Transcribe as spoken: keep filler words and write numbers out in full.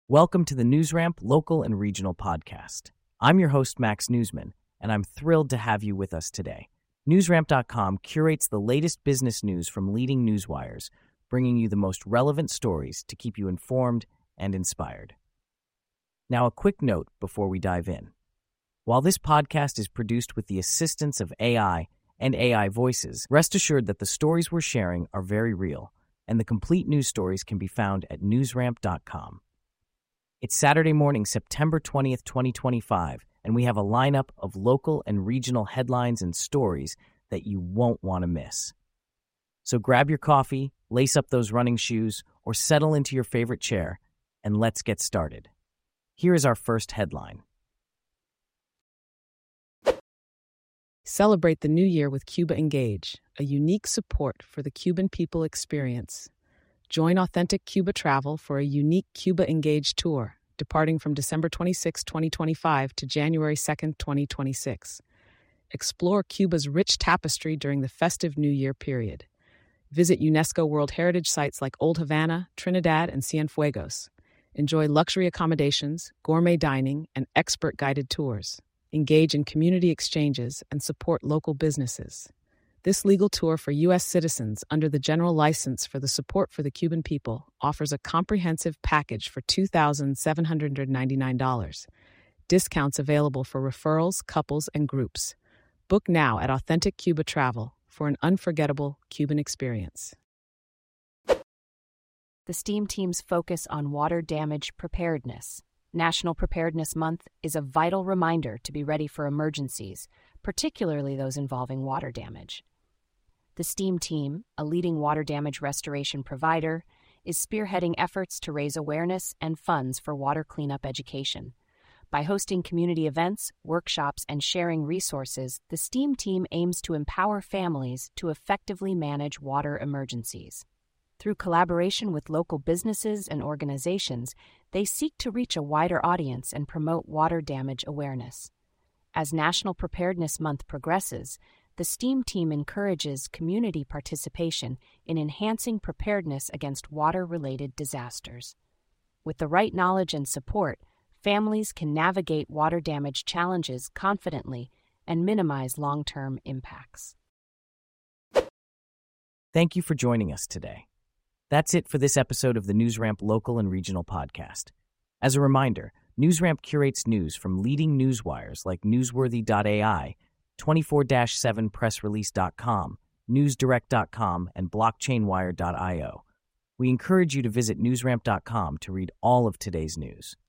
Welcome to the NewsRamp Local and Regional Podcast. I'm your host, Max Newsman, and I'm thrilled to have you with us today. NewsRamp dot com curates the latest business news from leading newswires, bringing you the most relevant stories to keep you informed and inspired. Now, a quick note before we dive in. While this podcast is produced with the assistance of A I and A I voices, rest assured that the stories we're sharing are very real, and the complete news stories can be found at NewsRamp dot com. It's Saturday morning, September twentieth, twenty twenty-five, and we have a lineup of local and regional headlines and stories that you won't want to miss. So grab your coffee, lace up those running shoes, or settle into your favorite chair, and let's get started. Here is our first headline. Celebrate the new year with Cuba Engage, a unique support for the Cuban people experience. Join Authentic Cuba Travel for a unique Cuba Engage tour, departing from December twenty-sixth, twenty twenty-five to January second, twenty twenty-six. Explore Cuba's rich tapestry during the festive New Year period. Visit UNESCO World Heritage sites like Old Havana, Trinidad, and Cienfuegos. Enjoy luxury accommodations, gourmet dining, and expert guided tours. Engage in community exchanges and support local businesses. This legal tour for U S citizens under the General License for the Support for the Cuban People offers a comprehensive package for two thousand seven hundred ninety-nine dollars. Discounts available for referrals, couples, and groups. Book now at Authentic Cuba Travel for an unforgettable Cuban experience. The STEAM team's focus on water damage preparedness. National Preparedness Month is a vital reminder to be ready for emergencies, particularly those involving water damage. The STEAM team, a leading water damage restoration provider, is spearheading efforts to raise awareness and funds for water cleanup education. By hosting community events, workshops, and sharing resources, the STEAM team aims to empower families to effectively manage water emergencies. Through collaboration with local businesses and organizations, they seek to reach a wider audience and promote water damage awareness. As National Preparedness Month progresses, the STEAM team encourages community participation in enhancing preparedness against water-related disasters. With the right knowledge and support, families can navigate water damage challenges confidently and minimize long-term impacts. Thank you for joining us today. That's it for this episode of the NewsRamp Local and Regional Podcast. As a reminder, NewsRamp curates news from leading newswires like Newsworthy dot A I, twenty-four seven press release dot com, newsdirect dot com, and blockchain wire dot io. We encourage you to visit NewsRamp dot com to read all of today's news.